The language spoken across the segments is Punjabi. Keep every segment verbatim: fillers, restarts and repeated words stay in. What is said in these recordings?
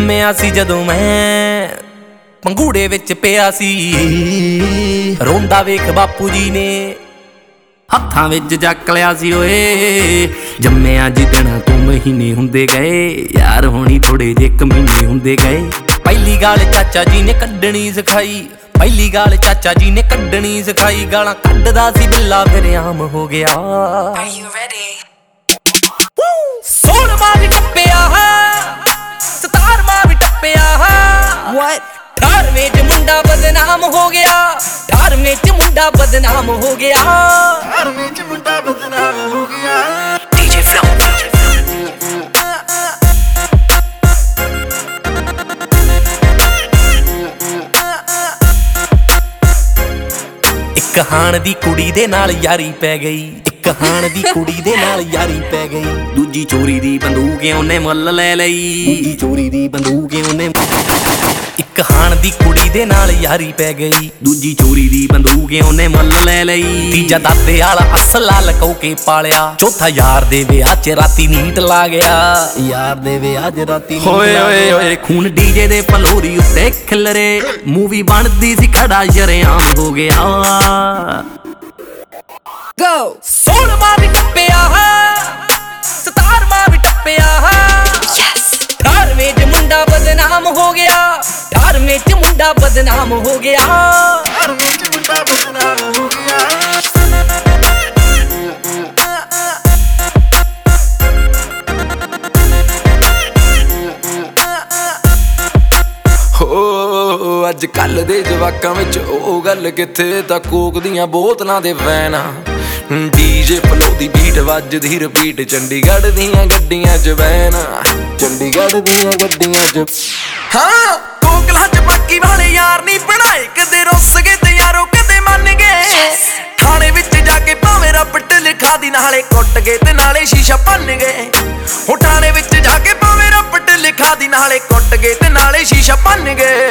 ਜੰਮਿਆ ਸੀ ਜਦੋਂ ਮੈਂ ਪੰਗੂੜੇ ਵਿੱਚ ਪਿਆ ਸੀ, ਰੋਂਦਾ ਵੇਖ ਬਾਪੂ ਜੀ ਨੇ ਹੱਥਾਂ ਵਿੱਚ ਚੱਕ ਲਿਆ ਸੀ। ਓਏ ਜੰਮਿਆ ਜਿੱਦਣ ਤੂੰ ਮਹੀਨੇ ਹੁੰਦੇ ਗਏ, ਯਾਰ ਹੋਣੀ ਥੋੜੇ ਜਿਹੇ ਕਮੀਨੇ ਹੁੰਦੇ ਗਏ। ਪਹਿਲੀ ਗਾਲ ਚਾਚਾ ਜੀ ਨੇ ਕੱਢਣੀ ਸਿਖਾਈ, ਪਹਿਲੀ ਗਾਲ ਚਾਚਾ ਜੀ ਨੇ ਕੱਢਣੀ ਸਿਖਾਈ। ਗਾਲਾਂ ਕੱਢਦਾ ਸੀ ਬਿੱਲਾ ਫਿਰ ਆਮ ਹੋ ਗਿਆ। ਸੋਲਵਾਂ ਵੀ ਟੱਪਿਆ, ਸਤਾਰਵਾਂ ਵੀ ਟੱਪਿਆ। ਅਠਾਰਵੇਂ ਚ ਮੁੰਡਾ ਬਦਨਾਮ ਹੋ ਗਿਆ, ਅਠਾਰਵੇਂ ਚ ਮੁੰਡਾ ਬਦਨਾਮ ਹੋ ਗਿਆ, ਅਠਾਰਵੇਂ ਚ ਮੁੰਡਾ ਬਦਨਾਮ ਹੋ ਗਿਆ। ਡੀਜੇ ਫਲੋ ਇੱਕ ਹਾਣ ਦੀ ਕੁੜੀ ਦੇ ਨਾਲ ਯਾਰੀ ਪੈ ਗਈ, ਇੱਕ ਹਾਣ ਦੀ ਕੁੜੀ ਦੇ ਨਾਲ ਯਾਰੀ ਪੈ ਗਈ। ਦੂਜੀ ਚੋਰੀ ਦੀ ਬੰਦੂਕ ਉਹਨੇ ਮੁੱਲ ਲੈ ਲਈ, ਦੂਜੀ ਚੋਰੀ ਦੀ ਬੰਦੂਕ ਉਹਨੇ। ਇੱਕ ਹਾਣ ਦੀ ਕੁੜੀ ਦੇ ਨਾਲ ਯਾਰੀ ਪੈ ਗਈ, ਦੂਜੀ ਚੋਰੀ ਦੀ ਬੰਦੂਕ ਉਹਨੇ ਮੁੱਲ ਲੈ ਲਈ। ਤੀਜਾ ਦਾਦੇ ਵਾਲਾ ਅਸਲਾ ਲਕੋ ਕੇ ਪਾਲਿਆ, ਚੌਥਾ ਯਾਰ ਦੇ ਵਿਆਹ ਚ ਰਾਤੀ ਨੀਟ ਲਾ ਗਿਆ, ਯਾਰ ਦੇ ਵਿਆਹ ਚ ਰਾਤੀ ਨੀਟ ਓਏ ਓਏ ਓਏ। ਖੂਨ ਡੀਜੇ ਦੇ ਫਲੋਰੀ ਉੱਤੇ ਖਿਲਰੇ, ਮੂਵੀ ਬਣਦੀ ਸੀ ਖੜਾ ਸ਼ਰੇਆਮ ਹੋ ਗਿਆ। Go! ਸੋਲਵਾਂ ਵੀ ਟੱਪਿਆ, ਸਤਾਰਵਾਂ ਵੀ ਟੱਪਿਆ। Yes! ਅਠਾਰਵੇਂ ਚ ਮੁੰਡਾ ਬਦਨਾਮ ਹੋ ਗਿਆ, ਅਠਾਰਵੇਂ ਚ ਮੁੰਡਾ ਬਦਨਾਮ ਹੋ ਗਿਆ, ਅਠਾਰਵੇਂ ਚ ਮੁੰਡਾ ਬਦਨਾਮ ਹੋ ਗਿਆ। ਹੋ ਅੱਜ ਕੱਲ ਦੇ ਜਵਾਕਾਂ ਵਿੱਚ ਉਹ ਗੱਲ ਕਿੱਥੇ, ਤਾਂ ਕੋਕ ਦੀਆਂ ਬੋਤਲਾਂ ਦੇ ਵੈਨ, ਡੀਜੇ ਫਲੋ ਦੀ ਬੀਟ ਵੱਜਦੀ ਰਿਪੀਟ। ਚੰਡੀਗੜ੍ਹ ਦੀਆਂ ਗੱਡੀਆਂ ਚ ਵੈਨ, ਚੰਡੀਗੜ੍ਹ ਦੀਆਂ ਗੱਡੀਆਂ ਚ। ਹਾਂ ਕੋਕਲਾਂ ਚ ਬਾਕੀ ਵਾਲੇ ਯਾਰ ਨਹੀਂ ਬਣਾਏ, ਕਦੇ ਰੁੱਸ ਗਏ ਤੇ ਯਾਰੋ ਕਦੇ ਮੰਨ ਗਏ। ਥਾਣੇ ਵਿੱਚ ਜਾ ਕੇ ਭਾਵੇਂ ਰੱਬਟ ਲਿਖਾ ਦੀ, ਨਾਲੇ ਕੁੱਟ ਗਏ ਤੇ ਨਾਲੇ ਸ਼ੀਸ਼ਾ ਭੰਨ ਗਏ। ਹੋ ਥਾਣੇ ਵਿੱਚ ਜਾ ਕੇ ਭਾਵੇਂ ਰੱਬਟ ਲਿਖਾ ਦੀ, ਨਾਲੇ ਕੁੱਟ ਗਏ ਤੇ ਨਾਲੇ ਸ਼ੀਸ਼ਾ ਭੰਨ ਗਏ।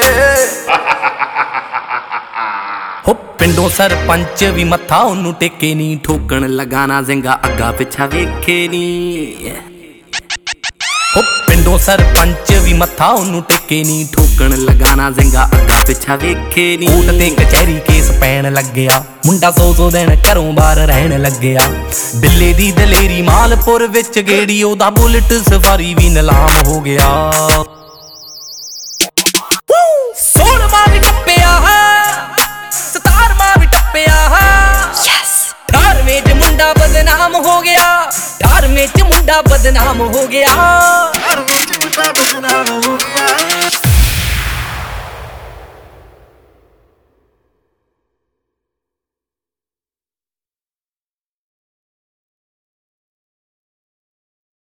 ਹੋ ਪਿੰਡੋਂ ਸਰਪੰਚ ਵੀ ਮੱਥਾ ਉਹਨੂੰ ਟੇਕੇ ਨੀ, ਠੋਕਣ ਲਗਾਣਾ ਸਿੰਘਾ ਅੱਗਾ ਪਿੱਛਾ ਵੇਖੇ ਨੀ। ਹੋ ਪਿੰਡੋਂ ਸਰਪੰਚ ਵੀ ਮੱਥਾ ਉਹਨੂੰ ਟੇਕੇ ਨੀ, ਠੋਕਣ ਲਗਾਣਾ ਸਿੰਘਾ ਅੱਗਾ ਪਿੱਛਾ ਵੇਖੇ ਨੀ। ਕੋਰਟ ਤੇ ਕਚਹਿਰੀ ਕੇਸ ਪੈਣ ਲੱਗਿਆ, ਮੁੰਡਾ ਸੌ ਸੌ ਦਿਨ ਘਰੋਂ ਬਾਹਰ ਰਹਿਣ ਲੱਗਿਆ। ਬਿੱਲੇ ਦੀ ਦਲੇਰੀ ਮਾਲਪੁਰ ਵਿੱਚ ਗੇੜੀ, ਉਹਦਾ ਬੁਲਟ ਸਫਾਰੀ ਵੀ ਨਿਲਾਮ ਹੋ ਗਿਆ। ਸੋਲਵਾਂ ਵੀ ਟੱਪਿਆ, ਸਤਾਰਵਾਂ ਵੀ ਟੱਪਿਆ। ਅਠਾਰਵੇਂ ਚ ਮੁੰਡਾ ਬਦਨਾਮ ਹੋ ਗਿਆ, ਅਠਾਰਵੇਂ ਚ ਮੁੰਡਾ ਬਦਨਾਮ ਹੋ ਗਿਆ, ਅਠਾਰਵੇਂ ਚ ਮੁੰਡਾ